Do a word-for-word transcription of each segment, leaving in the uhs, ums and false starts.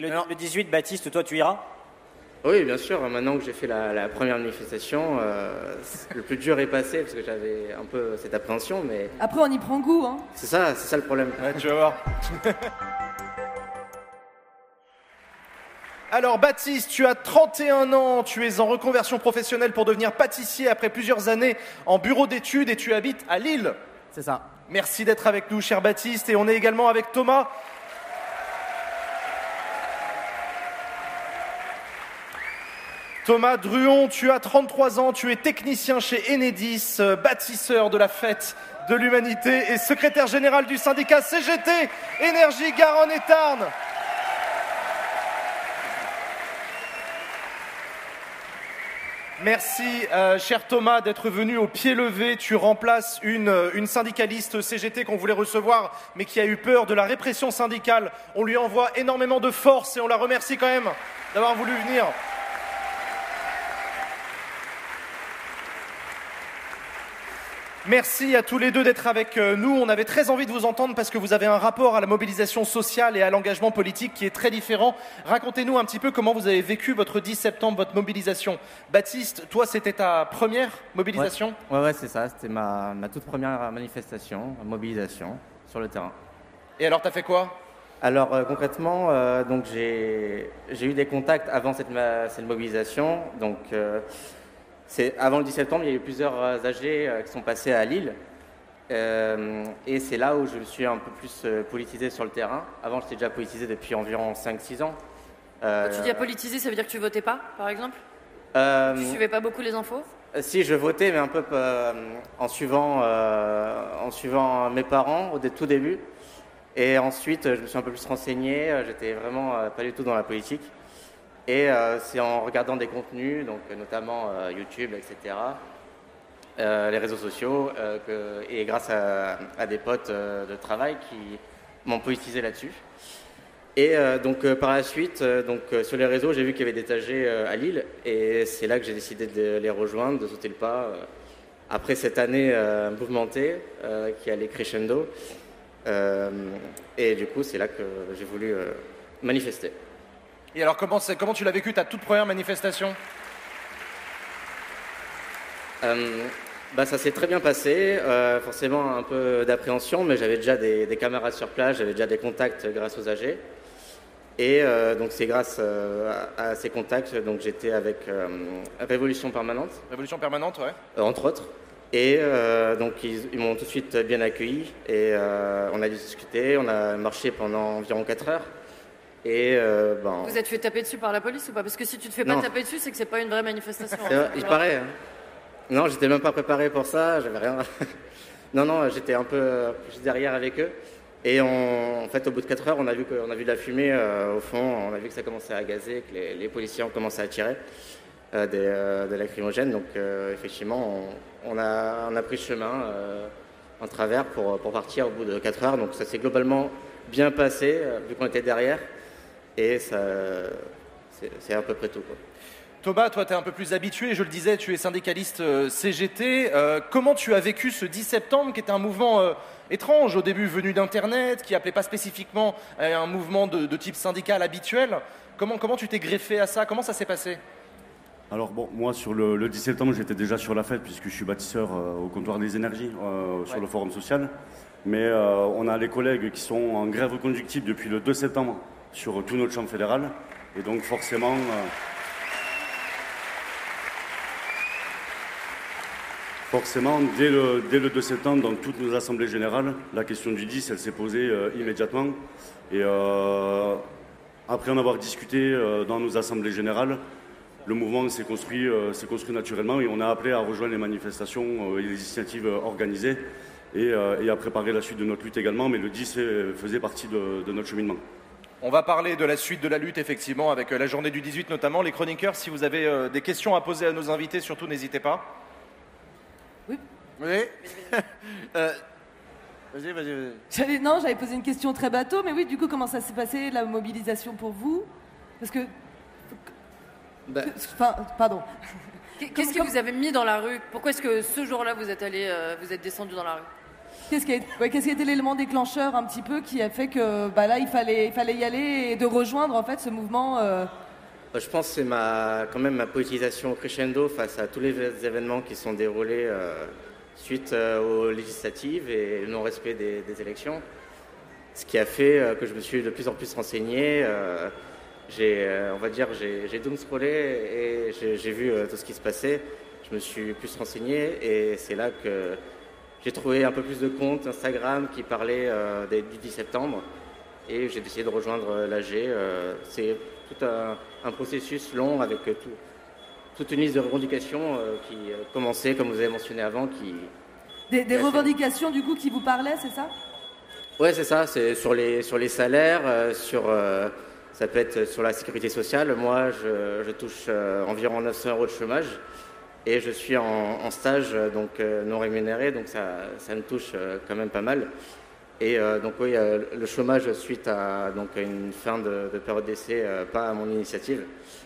Et le, le dix-huit, Baptiste, toi, tu iras ? Oui, bien sûr. Maintenant que j'ai fait la, la première manifestation, euh, le plus dur est passé parce que j'avais un peu cette appréhension, mais... Après, on y prend goût, hein. C'est ça, c'est ça le problème. Ouais, tu vas voir. Alors Baptiste, tu as trente et un ans, tu es en reconversion professionnelle pour devenir pâtissier après plusieurs années en bureau d'études et tu habites à Lille. C'est ça. Merci d'être avec nous, cher Baptiste, et on est également avec Thomas. Thomas Druon, tu as trente-trois ans, tu es technicien chez Enedis, euh, bâtisseur de la fête de l'humanité et secrétaire général du syndicat C G T Énergie Garonne et Tarn. Merci, euh, cher Thomas, d'être venu au pied levé. Tu remplaces une, une syndicaliste C G T qu'on voulait recevoir, mais qui a eu peur de la répression syndicale. On lui envoie énormément de force et on la remercie quand même d'avoir voulu venir. Merci à tous les deux d'être avec nous. On avait très envie de vous entendre parce que vous avez un rapport à la mobilisation sociale et à l'engagement politique qui est très différent. Racontez-nous un petit peu comment vous avez vécu votre dix septembre, votre mobilisation. Baptiste, toi, c'était ta première mobilisation ? Ouais, ouais, ouais, c'est ça. C'était ma, ma toute première manifestation, mobilisation sur le terrain. Et alors, t'as fait quoi ? Alors euh, concrètement, euh, donc j'ai, j'ai eu des contacts avant cette, ma, cette mobilisation. Donc euh, c'est, avant le dix septembre, il y a eu plusieurs A G euh, qui sont passés à Lille. Euh, et c'est là où je me suis un peu plus euh, politisé sur le terrain. Avant, j'étais déjà politisé depuis environ cinq six ans. Euh, Quand tu dis à politisé, ça veut dire que tu votais pas, par exemple euh, Tu suivais pas beaucoup les infos euh, Si, je votais, mais un peu euh, en, suivant, euh, en suivant mes parents au tout début. Et ensuite, je me suis un peu plus renseigné. J'étais vraiment euh, pas du tout dans la politique. Et euh, c'est en regardant des contenus, donc notamment euh, YouTube, et cetera, euh, les réseaux sociaux, euh, que, et grâce à, à des potes euh, de travail qui m'ont politisé là-dessus. Et euh, donc euh, par la suite, euh, donc, euh, sur les réseaux, j'ai vu qu'il y avait des A G euh, à Lille, et c'est là que j'ai décidé de les rejoindre, de sauter le pas. Euh, après cette année euh, mouvementée, euh, qui allait crescendo, euh, et du coup, c'est là que j'ai voulu euh, manifester. Et alors, comment, c'est, comment tu l'as vécu, ta toute première manifestation ? euh, bah, Ça s'est très bien passé, euh, forcément un peu d'appréhension, mais j'avais déjà des, des camarades sur place, j'avais déjà des contacts grâce aux A G. Et euh, donc c'est grâce euh, à, à ces contacts, donc j'étais avec euh, Révolution Permanente. Révolution Permanente, ouais. Euh, entre autres. Et euh, donc ils, ils m'ont tout de suite bien accueilli, et euh, on a discuté, on a marché pendant environ quatre heures. Et euh, ben... Vous êtes fait taper dessus par la police ou pas ? Parce que si tu te fais pas non. taper dessus, c'est que c'est pas une vraie manifestation. C'est vrai, il paraît. Hein. Non, j'étais même pas préparé pour ça, j'avais rien. non, non, j'étais un peu juste derrière avec eux. Et on, en fait, au bout de quatre heures, on a vu qu'on a vu de la fumée euh, au fond, on a vu que ça commençait à gazer, que les, les policiers ont commencé à tirer euh, des, euh, des lacrymogènes. Donc euh, effectivement, on, on, a, on a pris le chemin euh, en travers pour, pour partir au bout de quatre heures. Donc ça s'est globalement bien passé, euh, vu qu'on était derrière. Et ça, c'est, c'est à peu près tout, quoi. Thomas, toi, tu es un peu plus habitué, je le disais, tu es syndicaliste euh, C G T. Euh, comment tu as vécu ce dix septembre, qui était un mouvement euh, étrange, au début venu d'Internet, qui appelait pas spécifiquement euh, un mouvement de, de type syndical habituel ? Comment, comment tu t'es greffé à ça ? Comment ça s'est passé ? Alors bon, moi sur le, le dix septembre, j'étais déjà sur la fête, puisque je suis bâtisseur euh, au comptoir des énergies, euh, sur ouais. le forum social. Mais euh, on a les collègues qui sont en grève reconductible depuis le deux septembre sur tout notre champ fédéral. Et donc forcément... Euh, Forcément, dès le, dès le deux septembre, dans toutes nos assemblées générales, la question du dix, elle s'est posée euh, immédiatement. Et euh, après en avoir discuté euh, dans nos assemblées générales, le mouvement s'est construit, euh, s'est construit naturellement et on a appelé à rejoindre les manifestations euh, et les initiatives euh, organisées et, euh, et à préparer la suite de notre lutte également. Mais le dix faisait partie de, de notre cheminement. On va parler de la suite de la lutte, effectivement, avec la journée du dix-huit notamment. Les chroniqueurs, si vous avez euh, des questions à poser à nos invités, surtout n'hésitez pas. Oui. Oui. euh, vas-y, vas-y, vas-y. J'allais, non, j'avais posé une question très bateau, mais oui, du coup, comment ça s'est passé, la mobilisation pour vous ? Parce que... Bah. Enfin, pardon. Qu'est-ce que vous avez mis dans la rue ? Pourquoi est-ce que ce jour-là, vous êtes allé, euh, vous êtes descendu dans la rue ? Qu'est-ce qui a, ouais, qu'est-ce qui a été l'élément déclencheur un petit peu qui a fait que bah là il fallait, il fallait y aller et de rejoindre en fait ce mouvement euh... Je pense que c'est ma, quand même ma politisation crescendo face à tous les événements qui sont déroulés euh, suite euh, aux législatives et le non-respect des, des élections. Ce qui a fait euh, que je me suis de plus en plus renseigné. Euh, j'ai, euh, on va dire, j'ai, j'ai doomscrollé et j'ai, j'ai vu euh, tout ce qui se passait. Je me suis plus renseigné et c'est là que j'ai trouvé un peu plus de comptes Instagram qui parlaient euh, des, du dix septembre et j'ai décidé de rejoindre l'A G. Euh, c'est tout un, un processus long avec euh, tout, toute une liste de revendications euh, qui euh, commençait, comme vous avez mentionné avant, qui... Des, des revendications du coup qui vous parlaient, c'est ça ? Ouais, c'est ça, c'est sur les, sur les salaires, euh, sur, euh, ça peut être sur la sécurité sociale. Moi, je, je touche euh, environ neuf cents euros de chômage. Et je suis en, en stage donc euh, non rémunéré, donc ça, ça me touche euh, quand même pas mal. Et euh, donc oui, euh, le chômage suite à donc à une fin de, de période d'essai, euh, pas à mon initiative.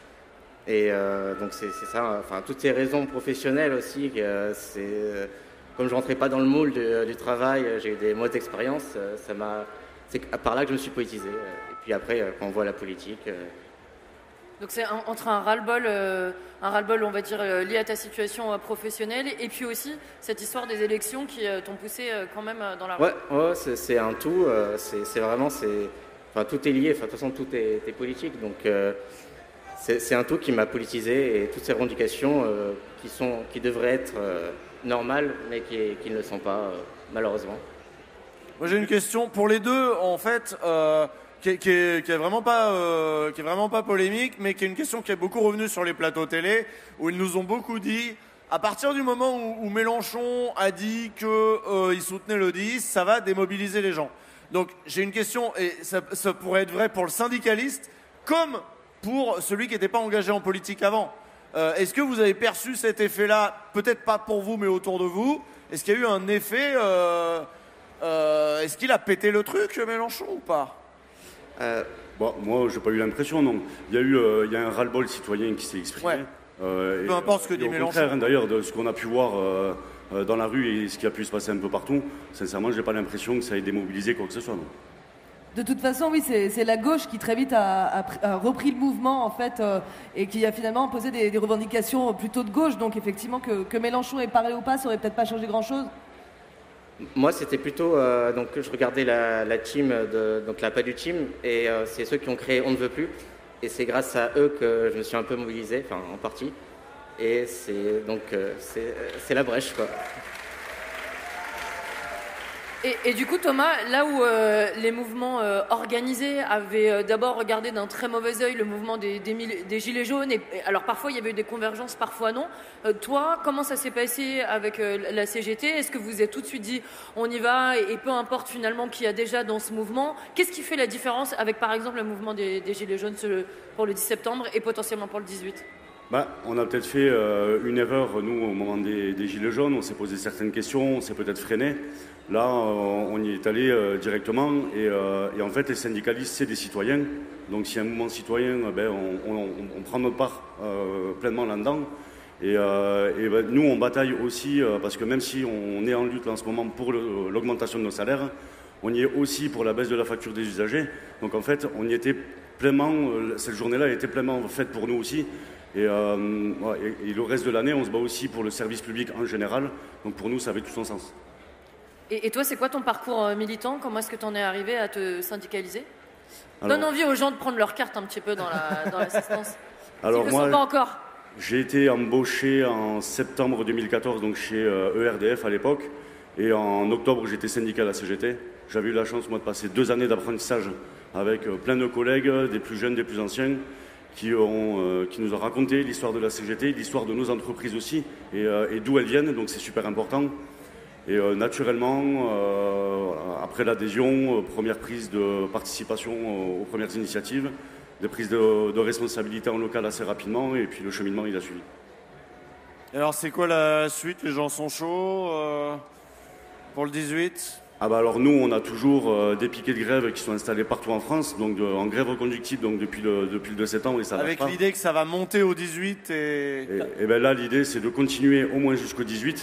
Et euh, donc c'est, c'est ça. Enfin, toutes ces raisons professionnelles aussi. Euh, c'est euh, comme je rentrais pas dans le moule du, du travail, j'ai eu des mauvaises expériences. Euh, ça m'a, c'est par là que je me suis politisé. Et puis après, euh, quand on voit la politique. Euh, Donc c'est un, entre un ras-le-bol, euh, un ras-le-bol, on va dire, euh, lié à ta situation euh, professionnelle, et puis aussi cette histoire des élections qui euh, t'ont poussé euh, quand même euh, dans la rue. Ouais, ouais c'est, c'est un tout. Euh, c'est, c'est vraiment, c'est, enfin, tout est lié. Enfin, de toute façon, tout est, est politique. Donc euh, c'est, c'est un tout qui m'a politisé et toutes ces revendications euh, qui sont, qui devraient être euh, normales, mais qui, qui ne le sont pas, euh, malheureusement. Moi, j'ai une question pour les deux, en fait. Euh... Qui est, qui, est, qui est vraiment pas, euh, qui est vraiment pas polémique, mais qui est une question qui est beaucoup revenue sur les plateaux télé, où ils nous ont beaucoup dit, à partir du moment où, où Mélenchon a dit qu'il euh, soutenait le dix, ça va démobiliser les gens. Donc j'ai une question, et ça, ça pourrait être vrai pour le syndicaliste, comme pour celui qui n'était pas engagé en politique avant. Euh, est-ce que vous avez perçu cet effet-là, peut-être pas pour vous, mais autour de vous? Est-ce qu'il y a eu un effet, euh, euh, est-ce qu'il a pété le truc, Mélenchon, ou pas? Euh... Bon, moi, j'ai pas eu l'impression, non. Il y a eu, euh, il y a un ras-le-bol citoyen qui s'est exprimé. Ouais. Euh, Peu et, importe ce que et dit au Mélenchon. contraire, hein, d'ailleurs, de ce qu'on a pu voir euh, euh, dans la rue et ce qui a pu se passer un peu partout, sincèrement, j'ai pas l'impression que ça ait démobilisé quoi que ce soit. Non. De toute façon, oui, c'est, c'est la gauche qui très vite a, a, a repris le mouvement en fait euh, et qui a finalement posé des, des revendications plutôt de gauche. Donc effectivement, que, que Mélenchon ait parlé ou pas, ça aurait peut-être pas changé grand-chose. Moi, c'était plutôt euh, donc je regardais la, la team de donc la Pas du Team et euh, c'est ceux qui ont créé On ne veut plus et c'est grâce à eux que je me suis un peu mobilisé, enfin en partie. Et c'est donc euh, c'est, c'est la brèche quoi. Et, et du coup, Thomas, là où euh, les mouvements euh, organisés avaient euh, d'abord regardé d'un très mauvais œil le mouvement des, des, des Gilets jaunes, et, et alors parfois il y avait eu des convergences, parfois non. Euh, toi, comment ça s'est passé avec euh, la C G T? Est-ce que vous vous êtes tout de suite dit on y va et, et peu importe finalement qui y a déjà dans ce mouvement? Qu'est-ce qui fait la différence avec par exemple le mouvement des, des Gilets jaunes pour le dix septembre et potentiellement pour le dix-huit? Bah, on a peut-être fait euh, une erreur, nous, au moment des, des Gilets jaunes. On s'est posé certaines questions, on s'est peut-être freiné. Là, euh, on y est allé euh, directement. Et, euh, et en fait, les syndicalistes, c'est des citoyens. Donc, s'il y a un mouvement citoyen, ben, on, on, on prend notre part euh, pleinement là-dedans. Et, euh, et ben, nous, on bataille aussi, euh, parce que même si on est en lutte en ce moment pour le, l'augmentation de nos salaires, on y est aussi pour la baisse de la facture des usagers. Donc, en fait, on y était pleinement, euh, cette journée-là était pleinement faite pour nous aussi. Et, euh, et, et le reste de l'année, on se bat aussi pour le service public en général. Donc pour nous, ça avait tout son sens. Et, et toi, c'est quoi ton parcours euh, militant? Comment est-ce que tu en es arrivé à te syndicaliser? Alors, Donne envie aux gens de prendre leur carte un petit peu dans, la, dans l'assistance. Alors S'ils moi, ne le sont pas encore. J'ai été embauché en septembre deux mille quatorze donc chez euh, E R D F à l'époque. Et en octobre, j'étais syndicat à la C G T. J'avais eu la chance, moi, de passer deux années d'apprentissage avec euh, plein de collègues, des plus jeunes, des plus anciens. Qui, ont, euh, qui nous ont raconté l'histoire de la C G T, l'histoire de nos entreprises aussi, et, euh, et d'où elles viennent, donc c'est super important. Et euh, naturellement, euh, après l'adhésion, euh, première prise de participation euh, aux premières initiatives, des prises de, de responsabilité en local assez rapidement, et puis le cheminement, il a suivi. Alors c'est quoi la suite? Les gens sont chauds euh, pour le dix-huit? Ah bah alors nous, on a toujours euh, des piquets de grève qui sont installés partout en France, donc de, en grève reconductible donc depuis le, depuis le deux septembre et ça Avec pas. l'idée que ça va monter au dix-huit et... Et, et ben là, l'idée, c'est de continuer au moins jusqu'au dix-huit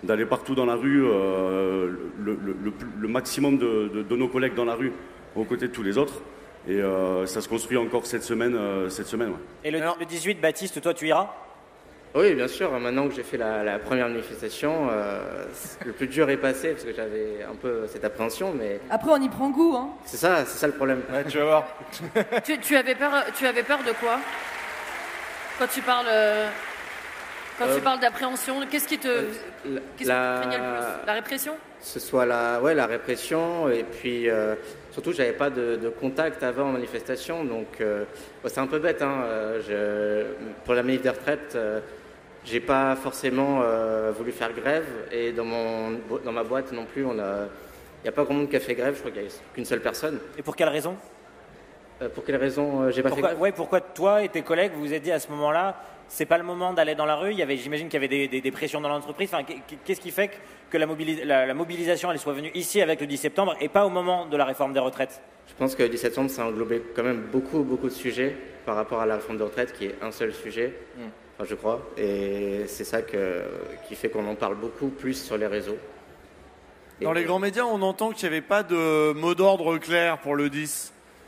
d'aller partout dans la rue, euh, le, le, le, le maximum de, de, de nos collègues dans la rue, aux côtés de tous les autres. Et euh, ça se construit encore cette semaine. Euh, cette semaine ouais. Et le, Alors, le dix-huit, Baptiste, toi, tu iras? Oui, bien sûr. Maintenant que j'ai fait la, la première manifestation, euh, le plus dur est passé parce que j'avais un peu cette appréhension, mais Après, on y prend goût, hein. c'est ça, c'est ça le problème. Ouais, tu vas voir. tu, tu avais peur, tu avais peur de quoi quand tu parles, euh, quand Euh, tu parles d'appréhension? Qu'est-ce qui te, La- qu'est-ce la- qui te craignait le plus? La répression? Ce soit la, ouais, la répression et puis euh, surtout j'avais pas de, de contact avant en manifestation, donc euh, bon, c'est un peu bête. Hein, euh, je, pour la manif des retraites, euh, j'ai pas forcément euh, voulu faire grève et dans mon dans ma boîte non plus, on a, il y a pas grand monde qui a fait grève. Je crois qu'il y a qu'une seule personne. Et pour quelle raison? Euh, pour quelle raison euh, j'ai pas Pourquoi, fait grève? ouais, pourquoi toi et tes collègues vous vous êtes dit à ce moment-là, c'est pas le moment d'aller dans la rue? Il y avait, j'imagine qu'il y avait des, des, des pressions dans l'entreprise. Enfin, qu'est-ce qui fait que la, mobilis- la, la mobilisation elle soit venue ici avec le dix septembre et pas au moment de la réforme des retraites? Je pense que le dix septembre, ça a englobé quand même beaucoup, beaucoup de sujets par rapport à la réforme des retraites, qui est un seul sujet, Mm. enfin, je crois. Et c'est ça que, qui fait qu'on en parle beaucoup plus sur les réseaux. Et Dans les grands médias, on entend qu'il n'y avait pas de mot d'ordre clair pour le dix.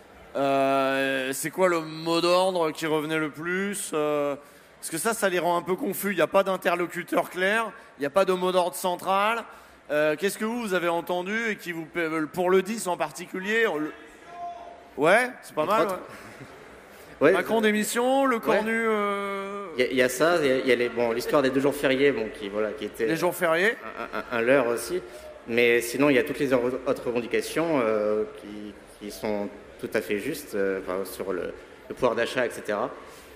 Euh, c'est quoi le mot d'ordre qui revenait le plus euh, Parce que ça, ça les rend un peu confus. Il n'y a pas d'interlocuteur clair, il n'y a pas de mot d'ordre central. Euh, Qu'est-ce que vous, vous avez entendu et qui vous pour le dix en particulier on le- Ouais, c'est pas Entre mal. autres. ouais. Ouais, Macron d'émission, le Ouais. cornu, euh, il y, a- il y a ça, il y a, il y a les, bon, l'histoire des deux jours fériés, bon, qui, voilà, qui était les jours fériés. un, un, un leurre aussi. Mais sinon, il y a toutes les autres revendications euh, qui, qui sont tout à fait justes, euh, enfin, sur le, le pouvoir d'achat, et cetera.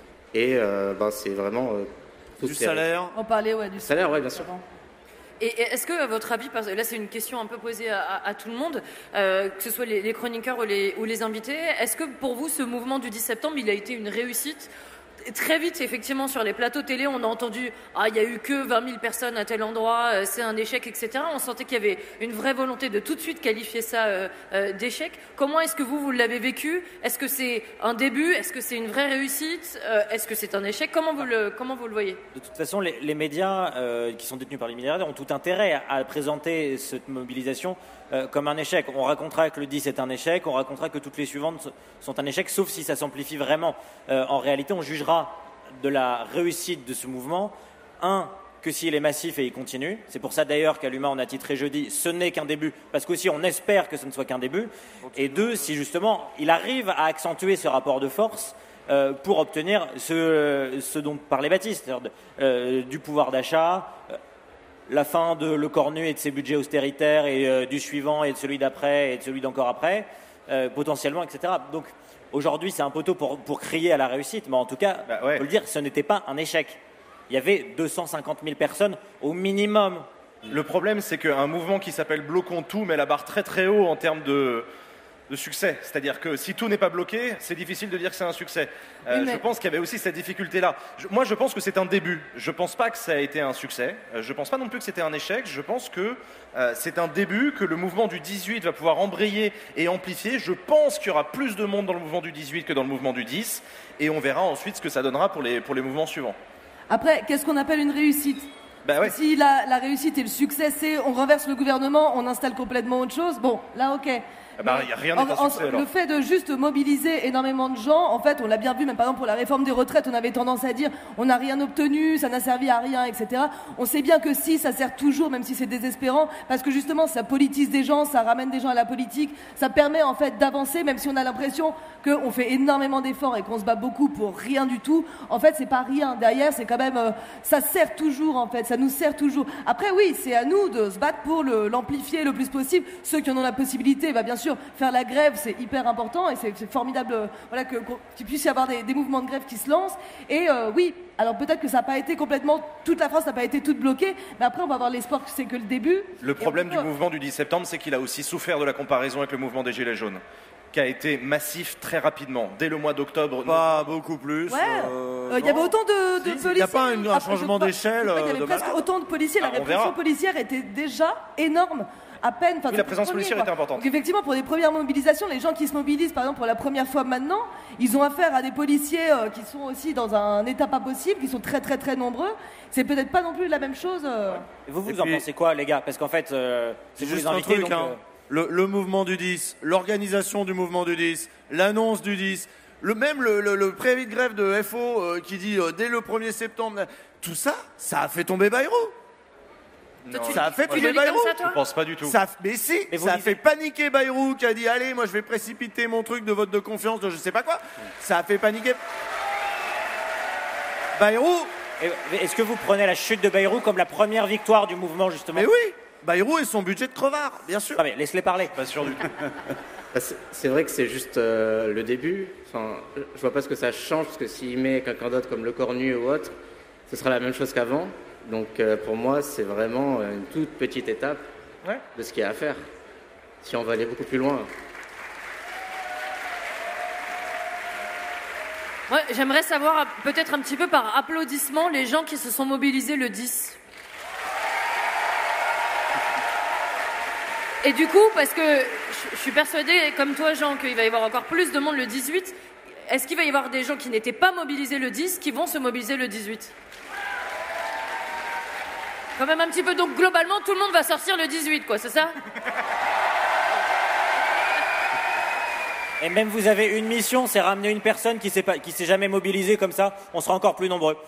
Et euh, ben, c'est vraiment euh, toutes Du ces- salaire. On parlait, ouais, du Salaire, ouais, bien sûr. Et et est-ce que, à votre avis, parce que là c'est une question un peu posée à, à- à tout le monde, euh, que ce soit les, les chroniqueurs ou les, ou les invités, est-ce que pour vous ce mouvement du dix septembre, il a été une réussite? Très vite, effectivement, sur les plateaux télé, on a entendu « Ah, il n'y a eu que vingt mille personnes à tel endroit, euh, c'est un échec, et cetera » On sentait qu'il y avait une vraie volonté de tout de suite qualifier ça euh, euh, d'échec. Comment est-ce que vous, vous l'avez vécu? Est-ce que c'est un début? Est-ce que c'est une vraie réussite? Euh, Est-ce que c'est un échec? Comment vous le, comment vous le voyez? De toute façon, les, les médias euh, qui sont détenus par les milliardaires ont tout intérêt à, à présenter cette mobilisation euh, comme un échec. On racontera que le dix est un échec, on racontera que toutes les suivantes sont un échec, sauf si ça s'amplifie vraiment. Euh, en réalité, on jugera de la réussite de ce mouvement, un, que s'il est massif et il continue. C'est pour ça d'ailleurs qu'à l'Huma, on a titré jeudi, ce n'est qu'un début, parce qu'aussi on espère que ce ne soit qu'un début. Et deux, si justement il arrive à accentuer ce rapport de force euh, pour obtenir ce, ce dont parlait Baptiste, c'est-à-dire euh, du pouvoir d'achat, euh, la fin de Le Cornu et de ses budgets austéritaires et euh, du suivant et de celui d'après et de celui d'encore après, euh, potentiellement, et cetera. Donc aujourd'hui, c'est un poteau pour, pour crier à la réussite, mais en tout cas, Bah ouais. faut le dire, ce n'était pas un échec. Il y avait deux cent cinquante mille personnes au minimum. Le problème, c'est qu'un mouvement qui s'appelle Bloquons tout met la barre très très haut en termes de, de succès. C'est-à-dire que si tout n'est pas bloqué, c'est difficile de dire que c'est un succès. Euh, Oui, mais- Je pense qu'il y avait aussi cette difficulté-là. Je- moi, je pense que c'est un début. Je ne pense pas que ça a été un succès. Euh, Je ne pense pas non plus que c'était un échec. Je pense que euh, c'est un début, que le mouvement du dix-huit va pouvoir embrayer et amplifier. Je pense qu'il y aura plus de monde dans le mouvement du dix-huit que dans le mouvement du dix. Et on verra ensuite ce que ça donnera pour les, pour les mouvements suivants. Après, qu'est-ce qu'on appelle une réussite? Bah ouais. Si la, la réussite et le succès, c'est on renverse le gouvernement, on installe complètement autre chose, bon, là, ok. Ah bah, Mais y a rien n'est un en- en- succès, alors. Le fait de juste mobiliser énormément de gens, en fait, on l'a bien vu, même par exemple pour la réforme des retraites, on avait tendance à dire on n'a rien obtenu, ça n'a servi à rien, et cetera. On sait bien que si, ça sert toujours, même si c'est désespérant, parce que justement, ça politise des gens, ça ramène des gens à la politique, ça permet en fait d'avancer, même si on a l'impression qu'on fait énormément d'efforts et qu'on se bat beaucoup pour rien du tout. En fait, c'est pas rien. Derrière, c'est quand même, euh, ça sert toujours en fait, ça nous sert toujours. Après, oui, c'est à nous de se battre pour le- l'amplifier le plus possible. Ceux qui en ont la possibilité, bah, bien sûr, faire la grève, c'est hyper important et c'est c'est formidable, euh, voilà, que- qu'on- qu'il puisse y avoir des, des mouvements de grève qui se lancent. Et euh, oui, alors peut-être que ça n'a pas été complètement, toute la France n'a pas été toute bloquée, mais après, on va avoir l'espoir que c'est que le début. Le Et problème on du peut- mouvement du dix septembre, c'est qu'il a aussi souffert de la comparaison avec le mouvement des Gilets jaunes, qui a été massif très rapidement. Dès le mois d'octobre, Pas beaucoup plus. Ouais, euh, Euh, il y avait non. autant de, de Si, policiers. il y a pas un- un Après, changement je crois- d'échelle, je crois qu'il y euh, avait de presque malade. autant de policiers. La Ah, on répression verra. policière était déjà énorme. à peine. Enfin, Oui, c'est la le présence premier, policière quoi. était importante. Donc effectivement, pour les premières mobilisations, les gens qui se mobilisent, par exemple, pour la première fois maintenant, ils ont affaire à des policiers euh, qui sont aussi dans un état pas possible, qui sont très très très nombreux. C'est peut-être pas non plus la même chose. euh. Et vous, vous Et en puis- pensez quoi, les gars? Parce qu'en fait, euh, C'est vous juste les un invitez, truc, donc, hein. euh, le, le mouvement du dix, l'organisation du mouvement du dix, l'annonce du dix, le, même le, le- le préavis de grève de F O euh, qui dit euh, dès le premier septembre, tout ça, ça a fait tomber Bayrou. Toi, tu- Ça a fait tu le tomber lis comme Bayrou. ça, Je toi pense pas du tout. Ça, mais si, Mais vous ça a lisez- fait paniquer Bayrou qui a dit allez, moi je vais précipiter mon truc de vote de confiance de je sais pas quoi. Ça a fait paniquer Bayrou. et- Est-ce que vous prenez la chute de Bayrou comme la première victoire du mouvement, justement? Mais oui, Bayrou et son budget de crevard, bien sûr. Ah, mais laisse-les parler. Pas sûr du tout. Bah, c'est- C'est vrai que c'est juste euh, le début. Enfin, je vois pas ce que ça change, parce que s'il met quelqu'un d'autre comme Le Cornu ou autre, ce sera la même chose qu'avant. Donc euh, pour moi, c'est vraiment une toute petite étape Ouais. de ce qu'il y a à faire. Si on va aller beaucoup plus loin. Ouais, j'aimerais savoir, peut-être un petit peu par applaudissement, les gens qui se sont mobilisés le dix. Et du coup, parce que je je suis persuadée, comme toi Jean, qu'il va y avoir encore plus de monde le dix-huit, est-ce qu'il va y avoir des gens qui n'étaient pas mobilisés le dix qui vont se mobiliser le dix-huit? Quand même un petit peu, donc globalement tout le monde va sortir le dix-huit, quoi, c'est ça? Et même vous avez une mission, c'est ramener une personne qui s'est pas, qui s'est jamais mobilisée comme ça. On sera encore plus nombreux.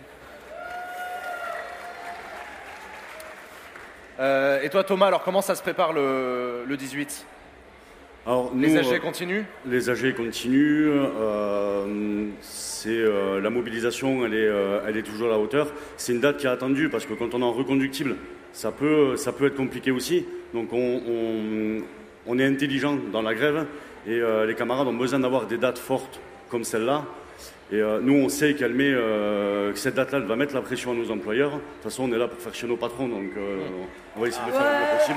Euh, et toi Thomas, alors comment ça se prépare le, le dix-huit? Alors, Les nous, A G euh, continuent? Les A G continuent. euh, c'est, euh, la mobilisation, elle est, euh, elle est toujours à la hauteur. C'est une date qui est attendue parce que quand on est en reconductible, ça peut, ça peut être compliqué aussi. Donc on, on, on est intelligent dans la grève et euh, les camarades ont besoin d'avoir des dates fortes comme celle-là. Et euh, nous, on sait qu'elle met, euh, que cette date-là, elle va mettre la pression à nos employeurs. De toute façon, on est là pour faire chez nos patrons, donc euh, on va essayer de le faire le mieux possible.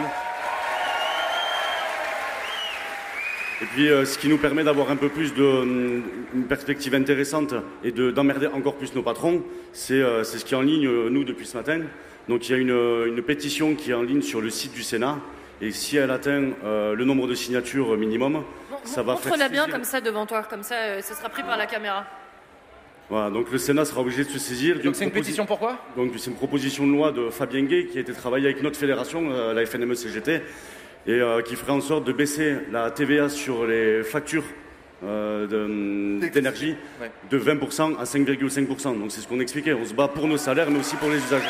Et puis, euh, ce qui nous permet d'avoir un peu plus de, hum, une perspective intéressante et de, d'emmerder encore plus nos patrons, c'est, euh, c'est ce qui est en ligne, euh, nous, depuis ce matin. Donc, il y a une, une pétition qui est en ligne sur le site du Sénat. Et si elle atteint euh, le nombre de signatures minimum, Bon, ça va faire montre-la bien saisir- comme ça devant toi, comme ça euh, ce sera pris par la caméra. Voilà, donc le Sénat sera obligé de se saisir. d'une Donc c'est une proposi- pétition pourquoi? Donc c'est une proposition de loi de Fabien Gay qui a été travaillée avec notre fédération, euh, la F N M E C G T, et euh, qui ferait en sorte de baisser la T V A sur les factures euh, de- d'énergie Ouais. de vingt pour cent à cinq virgule cinq pour cent. Donc c'est ce qu'on expliquait, on se bat pour nos salaires mais aussi pour les usagers.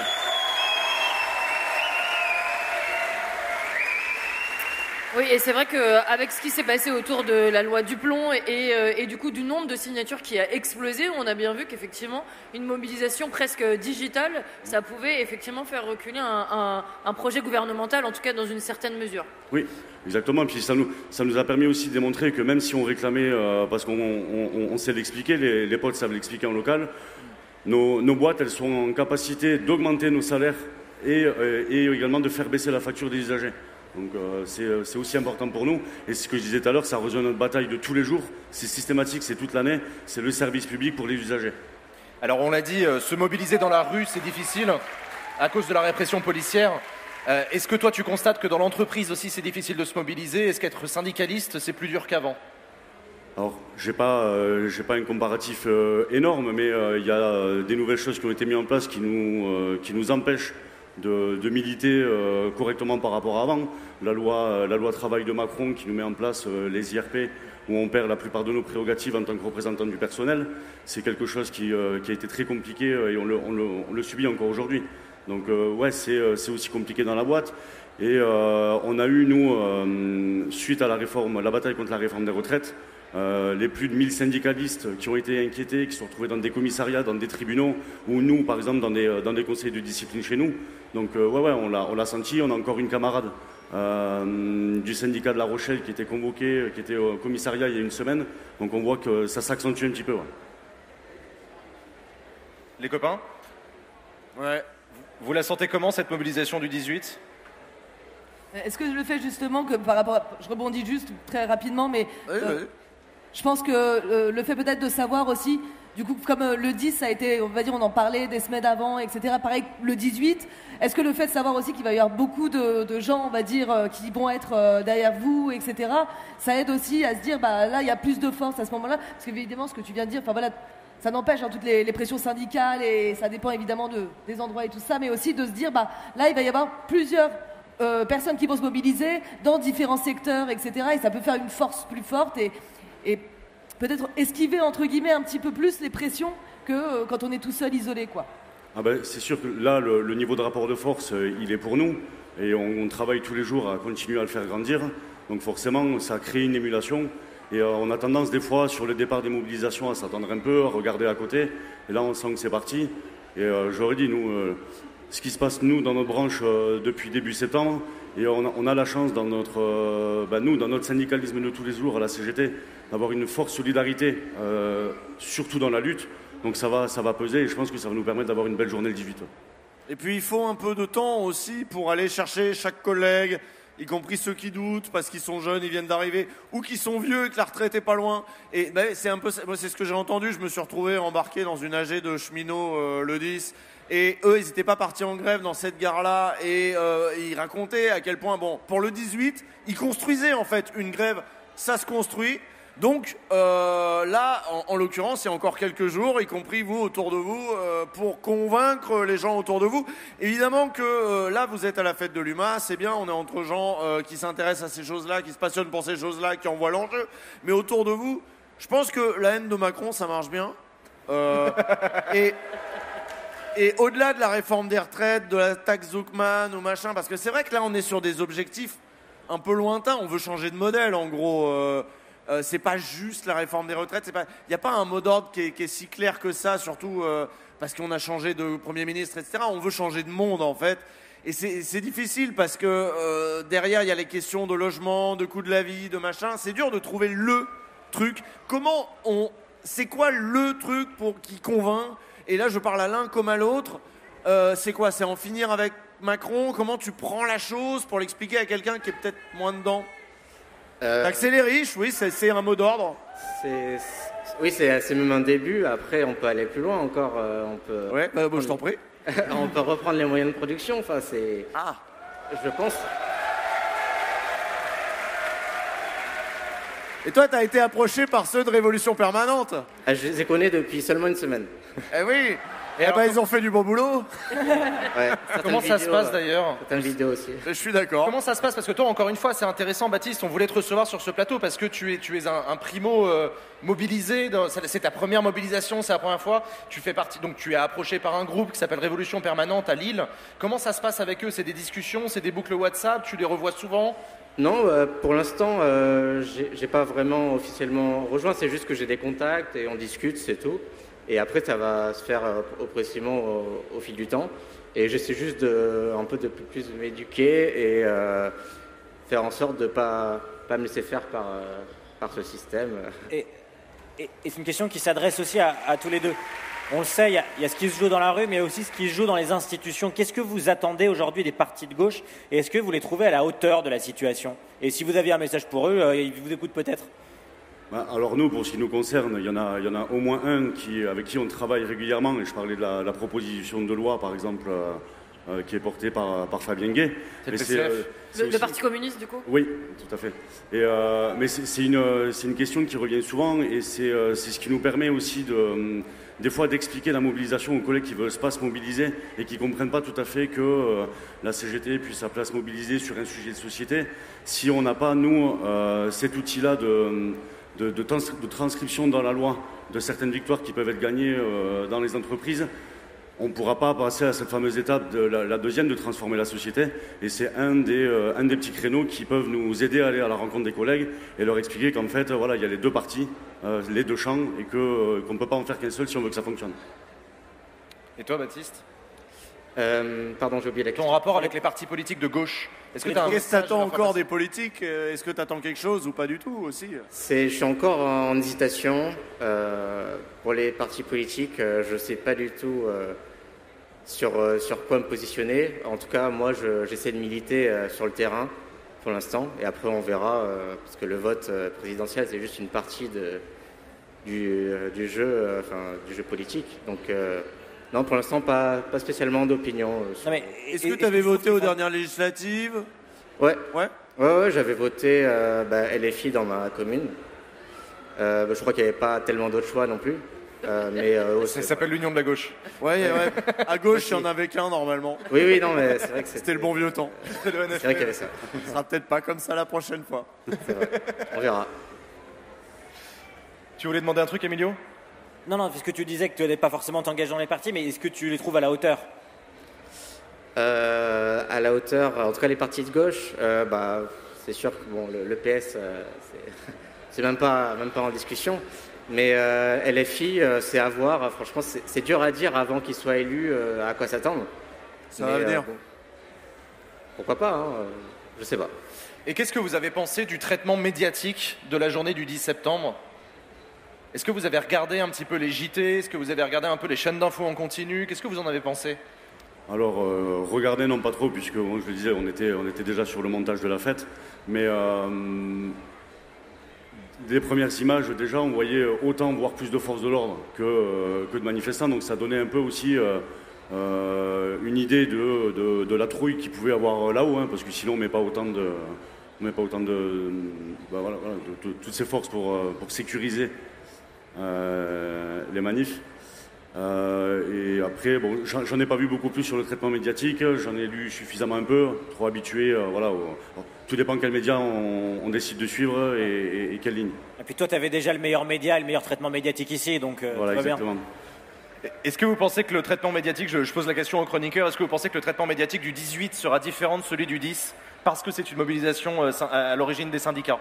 Oui, et c'est vrai qu'avec ce qui s'est passé autour de la loi Duplon et, et, euh, et du coup du nombre de signatures qui a explosé, on a bien vu qu'effectivement une mobilisation presque digitale, ça pouvait effectivement faire reculer un, un- un projet gouvernemental, en tout cas dans une certaine mesure. Oui, exactement. Et puis ça nous, ça nous a permis aussi de démontrer que même si on réclamait, euh, parce qu'on on, on- on sait l'expliquer, les, les potes savent l'expliquer en local, nos, nos boîtes, elles sont en capacité d'augmenter nos salaires et, euh, et également de faire baisser la facture des usagers. Donc euh, c'est, euh, c'est aussi important pour nous. Et ce que je disais tout à l'heure, ça rejoint notre bataille de tous les jours. C'est systématique, c'est toute l'année. C'est le service public pour les usagers. Alors on l'a dit, euh, se mobiliser dans la rue c'est difficile à cause de la répression policière. Euh, Est-ce que toi tu constates que dans l'entreprise aussi c'est difficile de se mobiliser? Est-ce qu'être syndicaliste c'est plus dur qu'avant? Alors, j'ai pas, euh, j'ai pas un comparatif euh, énorme, mais euh, il y a euh, des nouvelles choses qui ont été mises en place qui nous, euh, qui nous empêchent de, de militer euh, correctement par rapport à avant. La loi, euh, la loi travail de Macron qui nous met en place euh, les I R P, où on perd la plupart de nos prérogatives en tant que représentant du personnel. C'est quelque chose qui, euh, qui a été très compliqué euh, et on le, on le, on le subit encore aujourd'hui. Donc, euh, ouais, c'est, euh, c'est aussi compliqué dans la boîte. Et euh, on a eu, nous, euh, suite à la réforme, la bataille contre la réforme des retraites, Euh, les plus de mille syndicalistes qui ont été inquiétés, qui se sont retrouvés dans des commissariats, dans des tribunaux, ou nous, par exemple, dans des, dans des conseils de discipline chez nous. Donc, euh, ouais, ouais, on l'a, on l'a senti. On a encore une camarade euh, du syndicat de La Rochelle qui était convoquée, qui était au commissariat il y a une semaine. Donc, on voit que ça s'accentue un petit peu. Ouais. Les copains? Ouais. Vous la sentez comment cette mobilisation du dix-huit? Est-ce que je le fais justement que par rapport à... Je rebondis juste très rapidement, mais... Oui, euh, oui. je pense que euh, le fait peut-être de savoir aussi, du coup, comme euh, le dix, ça a été, on va dire, on en parlait des semaines avant, et cetera. Pareil, le dix-huit, est-ce que le fait de savoir aussi qu'il va y avoir beaucoup de, de gens, on va dire, euh, qui vont être euh, derrière vous, et cetera, ça aide aussi à se dire, bah là, il y a plus de force à ce moment-là, parce qu'évidemment, ce que tu viens de dire, enfin voilà, ça n'empêche hein, toutes les, les pressions syndicales, et ça dépend évidemment de, des endroits et tout ça, mais aussi de se dire, bah là, il va y avoir plusieurs euh, personnes qui vont se mobiliser dans différents secteurs, et cetera, et ça peut faire une force plus forte, et, et peut-être esquiver, entre guillemets, un petit peu plus les pressions que euh, quand on est tout seul, isolé, quoi. Ah ben, c'est sûr que là, le, le niveau de rapport de force, euh, il est pour nous. Et on, on travaille tous les jours à continuer à le faire grandir. Donc forcément, ça crée une émulation. Et euh, on a tendance, des fois, sur le départ des mobilisations, à s'attendre un peu, à regarder à côté. Et là, on sent que c'est parti. Et euh, j'aurais dit, nous, euh, ce qui se passe, nous, dans notre branche, euh, depuis début septembre, et on a, on a la chance, dans notre, euh, ben, nous, dans notre syndicalisme de tous les jours, à la C G T, d'avoir une forte solidarité, euh, surtout dans la lutte. Donc ça va, ça va peser et je pense que ça va nous permettre d'avoir une belle journée le dix-huit. Et puis il faut un peu de temps aussi pour aller chercher chaque collègue, y compris ceux qui doutent parce qu'ils sont jeunes, ils viennent d'arriver, ou qui sont vieux et que la retraite est pas loin. Et ben, c'est un peu, moi, c'est ce que j'ai entendu. Je me suis retrouvé embarqué dans une A G de cheminots euh, le dix. Et eux, ils n'étaient pas partis en grève dans cette gare-là. Et euh, ils racontaient à quel point, bon, pour le dix-huit, ils construisaient en fait une grève. Ça se construit. Donc euh, là, en, en l'occurrence, il y a encore quelques jours, y compris vous autour de vous, euh, pour convaincre les gens autour de vous. Évidemment que euh, là, vous êtes à la fête de l'U M A, c'est bien, on est entre gens euh, qui s'intéressent à ces choses-là, qui se passionnent pour ces choses-là, qui en voient l'enjeu. Mais autour de vous, je pense que la haine de Macron, ça marche bien. Euh, et... Et au-delà de la réforme des retraites, de la taxe Zuckman ou machin, parce que c'est vrai que là, on est sur des objectifs un peu lointains. On veut changer de modèle, en gros. Euh, euh, c'est pas juste la réforme des retraites. Il n'y a pas un mot d'ordre qui est, qui est si clair que ça, surtout euh, parce qu'on a changé de Premier ministre, et cetera. On veut changer de monde, en fait. Et c'est, c'est difficile parce que euh, derrière, il y a les questions de logement, de coût de la vie, de machin. C'est dur de trouver le truc. Comment on... C'est quoi le truc pour qui convainc ? Et là, je parle à l'un comme à l'autre. Euh, c'est quoi ? C'est en finir avec Macron ? Comment tu prends la chose pour l'expliquer à quelqu'un qui est peut-être moins dedans ? euh, Taxer les riches, oui, c'est, c'est un mot d'ordre. C'est, c'est, oui, c'est, c'est même un début. Après, on peut aller plus loin encore. Euh, on peut, ouais, bah, bon, je t'en prie. On peut reprendre les moyens de production. Enfin, c'est... Ah. Je pense... Et toi, tu as été approché par ceux de Révolution Permanente ? Ah, je les connais depuis seulement une semaine. Eh oui. Et alors, bah, ils ont fait du bon boulot. Ouais, comment ça vidéos, se passe d'ailleurs ? Certaines vidéos aussi. Je suis d'accord. Comment ça se passe ? Parce que toi, encore une fois, c'est intéressant, Baptiste, on voulait te recevoir sur ce plateau parce que tu es, tu es un, un primo euh, mobilisé. Dans, c'est ta première mobilisation, c'est la première fois. Tu fais partie, donc tu es approché par un groupe qui s'appelle Révolution Permanente à Lille. Comment ça se passe avec eux ? C'est des discussions, c'est des boucles WhatsApp, tu les revois souvent ? Non, euh, pour l'instant, euh, j'ai, j'ai pas vraiment officiellement rejoint. C'est juste que j'ai des contacts et on discute, c'est tout. Et après, ça va se faire euh, progressivement au, au fil du temps. Et j'essaie juste de, un peu de plus m'éduquer et euh, faire en sorte de pas pas me laisser faire par euh, par ce système. Et, et, et c'est une question qui s'adresse aussi à, à tous les deux. On le sait, il y, a, il y a ce qui se joue dans la rue, mais aussi ce qui se joue dans les institutions. Qu'est-ce que vous attendez aujourd'hui des partis de gauche et est-ce que vous les trouvez à la hauteur de la situation ? Et si vous aviez un message pour eux, euh, ils vous écoutent peut-être ? Bah, alors nous, pour ce qui nous concerne, il y en a, il y en a au moins un qui, avec qui on travaille régulièrement. Et je parlais de la, la proposition de loi, par exemple, euh, euh, qui est portée par, par Fabien Gay. C'est le, c'est, euh, c'est le, aussi... le Parti communiste, du coup ? Oui, tout à fait. Et, euh, mais c'est, c'est, une, c'est une question qui revient souvent et c'est, euh, c'est ce qui nous permet aussi de... Euh, des fois d'expliquer la mobilisation aux collègues qui ne veulent pas se mobiliser et qui ne comprennent pas tout à fait que euh, la C G T puisse sa place mobiliser sur un sujet de société. Si on n'a pas, nous, euh, cet outil-là de, de, de, trans- de transcription dans la loi de certaines victoires qui peuvent être gagnées euh, dans les entreprises, on ne pourra pas passer à cette fameuse étape, de la, la deuxième, de transformer la société. Et c'est un des, euh, un des petits créneaux qui peuvent nous aider à aller à la rencontre des collègues et leur expliquer qu'en fait, voilà, il y a les deux parties, euh, les deux champs, et que, euh, qu'on ne peut pas en faire qu'un seul si on veut que ça fonctionne. Et toi, Baptiste ? euh, Pardon, j'ai oublié la question. Ton rapport avec les partis politiques de gauche ? Est-ce que tu as un Qu'est-ce que tu attends encore des politiques ? Est-ce que tu attends quelque chose ou pas du tout aussi ? C'est, je suis encore en hésitation. Euh, pour les partis politiques, euh, je ne sais pas du tout euh, sur, euh, sur quoi me positionner. En tout cas, moi, je, j'essaie de militer euh, sur le terrain pour l'instant. Et après, on verra, euh, parce que le vote euh, présidentiel, c'est juste une partie de, du, euh, du, jeu, euh, enfin, du jeu politique. Donc, euh, non, pour l'instant, pas, pas spécialement d'opinion. Euh, sur... Non, mais, Est-ce que tu avais voté aux dernières législatives? Ouais. Ouais. Ouais, ouais, j'avais voté euh, bah, L F I dans ma commune. Euh, bah, je crois qu'il n'y avait pas tellement d'autres choix non plus. Euh, mais, euh, Ça s'appelle l'Union de la gauche. Ouais, ouais. À gauche, il n'y en avait qu'un normalement. Oui, oui, non, mais c'est vrai que C'était le bon vieux temps. C'est le N F P. C'est vrai qu'il y avait ça. Ce sera peut-être pas comme ça la prochaine fois. C'est vrai. On verra. Tu voulais demander un truc, Emilio? Non, non, parce que tu disais que tu n'allais pas forcément t'engager dans les partis, mais est-ce que tu les trouves à la hauteur? Euh, à la hauteur, en tout cas les partis de gauche, euh, bah, c'est sûr que bon, le, le P S, euh, c'est, c'est même pas, même pas en discussion. Mais euh, L F I, euh, c'est à voir. Franchement, c'est, c'est dur à dire avant qu'il soit élu euh, à quoi s'attendre. Ça Mais, va venir. euh, bon, pourquoi pas, hein, euh, je sais pas. Et qu'est-ce que vous avez pensé du traitement médiatique de la journée du dix septembre? Est-ce que vous avez regardé un petit peu les J T? Est-ce que vous avez regardé un peu les chaînes d'infos en continu? Qu'est-ce que vous en avez pensé? Alors, euh, regardez, non pas trop, puisque, bon, je le disais, on était, on était déjà sur le montage de la fête. Mais euh, des premières images, déjà, on voyait autant, voire plus de forces de l'ordre que, euh, que de manifestants. Donc, ça donnait un peu aussi euh, euh, une idée de, de, de la trouille qu'il pouvait avoir là-haut, hein, parce que sinon, on ne met pas autant de, on met pas autant de, bah, voilà, voilà, de, de, de toutes ces forces pour, pour sécuriser euh, les manifs. Euh, et après, bon, j'en, j'en ai pas vu beaucoup plus sur le traitement médiatique, j'en ai lu suffisamment un peu, trop habitué, euh, voilà, au, tout dépend quel média on, on décide de suivre et, et, et quelle ligne. Et puis toi, tu avais déjà le meilleur média, le meilleur traitement médiatique ici, donc euh, Voilà, tout va bien. exactement. Est-ce que vous pensez que le traitement médiatique, je, je pose la question aux chroniqueurs, est-ce que vous pensez que le traitement médiatique du dix-huit sera différent de celui du dix parce que c'est une mobilisation euh, à l'origine des syndicats?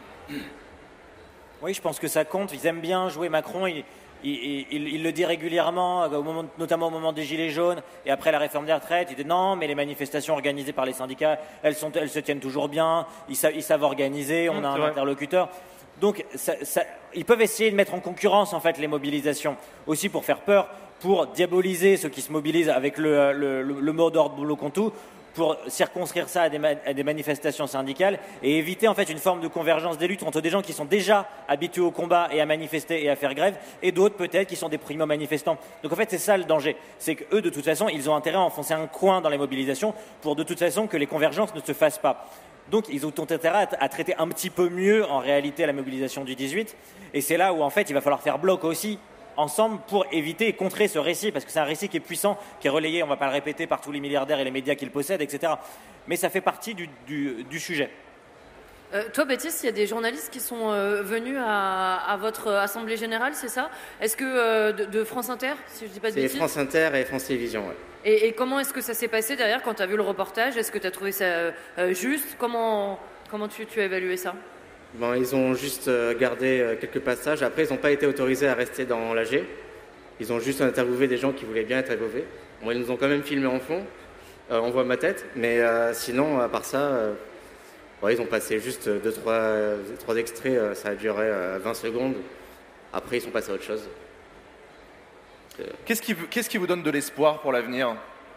Oui, je pense que ça compte. Ils aiment bien jouer Macron. Il, il, il, il le dit régulièrement, au moment, notamment au moment des Gilets jaunes et après la réforme des retraites. Il dit non, mais les manifestations organisées par les syndicats, elles, sont, elles se tiennent toujours bien. Ils savent, ils savent organiser. On Mmh, a un vrai. interlocuteur. Donc, ça, ça, ils peuvent essayer de mettre en concurrence en fait les mobilisations, aussi pour faire peur, pour diaboliser ceux qui se mobilisent avec le, le, le, le mot d'ordre boulot contre tout, pour circonscrire ça à des, à des manifestations syndicales et éviter en fait une forme de convergence des luttes entre des gens qui sont déjà habitués au combat et à manifester et à faire grève et d'autres peut-être qui sont des primo-manifestants. Donc en fait c'est ça le danger, c'est qu'eux de toute façon ils ont intérêt à enfoncer un coin dans les mobilisations pour de toute façon que les convergences ne se fassent pas. Donc ils ont intérêt à, à traiter un petit peu mieux en réalité la mobilisation du dix-huit et c'est là où en fait il va falloir faire bloc aussi ensemble pour éviter et contrer ce récit, parce que c'est un récit qui est puissant, qui est relayé, on ne va pas le répéter, par tous les milliardaires et les médias qu'ils possèdent, et cetera. Mais ça fait partie du, du, du sujet. Euh, toi, Baptiste, il y a des journalistes qui sont euh, venus à, à votre assemblée générale, c'est ça? Est-ce que euh, de, de France Inter, si je dis pas de C'est bêtises? France Inter et France Télévisions, ouais. Et, et comment est-ce que ça s'est passé derrière quand tu as vu le reportage? Est-ce que tu as trouvé ça euh, juste? Comment, comment tu, tu as évalué ça? Bon, ils ont juste euh, gardé euh, quelques passages. Après, ils n'ont pas été autorisés à rester dans l'A G. Ils ont juste interviewé des gens qui voulaient bien être interviewés. Bon, ils nous ont quand même filmé en fond. Euh, on voit ma tête. Mais euh, sinon, à part ça, euh, ouais, ils ont passé juste deux, trois, euh, trois extraits. Euh, ça a duré euh, vingt secondes. Après, ils sont passés à autre chose. Euh, Qu'est-ce qui, vous- qu'est-ce qui vous donne de l'espoir pour l'avenir?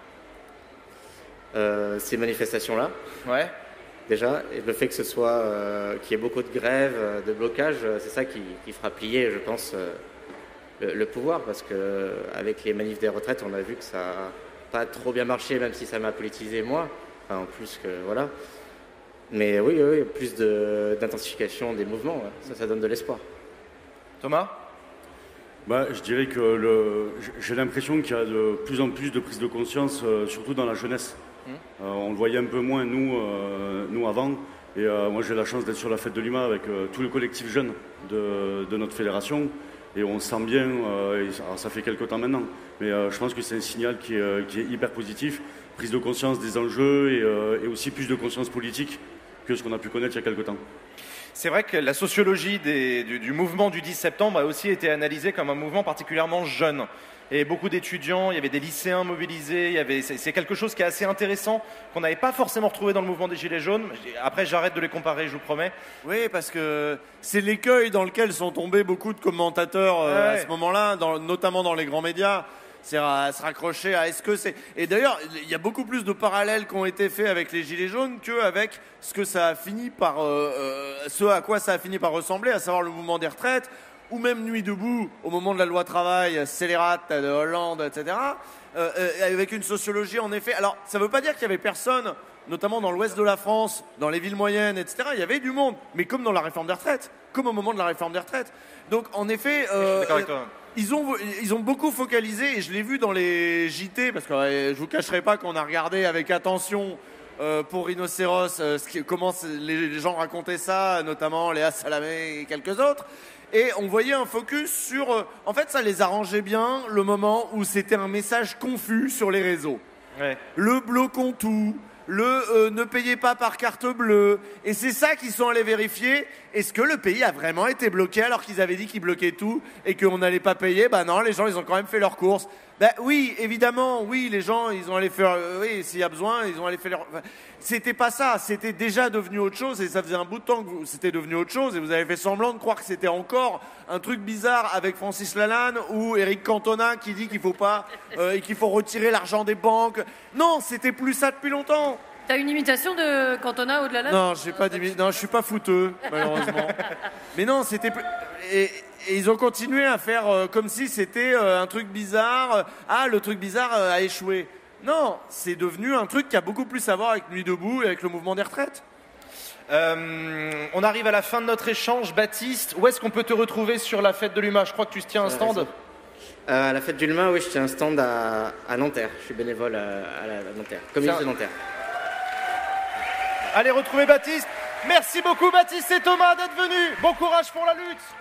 euh, ces manifestations-là, Ouais. déjà, et le fait que ce soit euh, qu'il y ait beaucoup de grèves, euh, de blocages, euh, c'est ça qui, qui fera plier, je pense, euh, le, le pouvoir, parce que euh, avec les manifs des retraites, on a vu que ça n'a pas trop bien marché, même si ça m'a politisé moi, enfin, en plus que voilà. Mais oui, oui, plus de, d'intensification des mouvements, ouais. Ça, ça donne de l'espoir. Thomas? Bah, je dirais que le, j'ai l'impression qu'il y a de plus en plus de prise de conscience, euh, surtout dans la jeunesse. Mmh. Euh, on le voyait un peu moins, nous, euh, nous avant. Et euh, moi, j'ai la chance d'être sur la fête de l'U M A avec euh, tout le collectif jeune de, de notre fédération. Et on sent bien, euh, et ça, alors ça fait quelques temps maintenant, mais euh, je pense que c'est un signal qui est, euh, qui est hyper positif. Prise de conscience des enjeux et, euh, et aussi plus de conscience politique que ce qu'on a pu connaître il y a quelques temps. C'est vrai que la sociologie des- du, du mouvement du dix septembre a aussi été analysée comme un mouvement particulièrement jeune. Et beaucoup d'étudiants, il y avait des lycéens mobilisés, il y avait, c'est, c'est quelque chose qui est assez intéressant, qu'on n'avait pas forcément retrouvé dans le mouvement des Gilets jaunes. Après, j'arrête de les comparer, je vous promets. Oui, parce que c'est l'écueil dans lequel sont tombés beaucoup de commentateurs euh, Ouais. à ce moment-là, dans- notamment dans les grands médias. c'est à se raccrocher à est-ce que c'est... Et d'ailleurs, il y a beaucoup plus de parallèles qui ont été faits avec les Gilets jaunes qu'avec ce que ça a fini par... Euh, euh, ce à quoi ça a fini par ressembler, à savoir le mouvement des retraites, ou même Nuit debout, au moment de la loi travail, scélérate de Hollande, et cetera, euh, euh, avec une sociologie, en effet... Alors, ça ne veut pas dire qu'il y avait personne, notamment dans l'ouest de la France, dans les villes moyennes, et cetera, il y avait du monde, mais comme dans la réforme des retraites, comme au moment de la réforme des retraites. Donc, en effet... Euh, Je suis d'accord avec toi. Ils ont, ils ont beaucoup focalisé, et je l'ai vu dans les J T, parce que euh, je vous cacherai pas qu'on a regardé avec attention euh, pour Rhinocéros euh, ce qui, comment les, les gens racontaient ça, notamment Léa Salamé et quelques autres. Et on voyait un focus sur... Euh, en fait, ça les arrangeait bien, le moment où c'était un message confus sur les réseaux. Ouais. Le bloquons tout, le euh, ne payez pas par carte bleue. Et c'est ça qu'ils sont allés vérifier. Est-ce que le pays a vraiment été bloqué alors qu'ils avaient dit qu'ils bloquaient tout et qu'on n'allait pas payer? Bah non, les gens, ils ont quand même fait leurs courses. Bah oui, évidemment, oui, les gens, ils ont allé faire... Euh, oui, s'il y a besoin, ils ont allé faire leur... Enfin, c'était pas ça, c'était déjà devenu autre chose et ça faisait un bout de temps que vous- c'était devenu autre chose et vous avez fait semblant de croire que c'était encore un truc bizarre avec Francis Lalanne ou Éric Cantona qui dit qu'il faut pas... euh, et qu'il faut retirer l'argent des banques. Non, c'était plus ça depuis longtemps. T'as une imitation de Cantona au-delà là? Non, j'ai pas d'imi- non, je suis pas fouteux, malheureusement. Mais non, c'était plus- et, et ils ont continué à faire euh, comme si c'était euh, un truc bizarre. euh, ah, le truc bizarre euh, a échoué. Non, c'est devenu un truc qui a beaucoup plus à voir avec Nuit debout et avec le mouvement des retraites. Euh, on arrive à la fin de notre échange. Baptiste, où est-ce qu'on peut te retrouver sur la fête de l'U M A? Je crois que tu tiens un stand. Euh, à la fête du Lemain, oui, je tiens un stand à, à Nanterre. Je suis bénévole à, à la à Nanterre, communiste C'est de un- Nanterre. Allez retrouver Baptiste. Merci beaucoup Baptiste et Thomas d'être venus. Bon courage pour la lutte.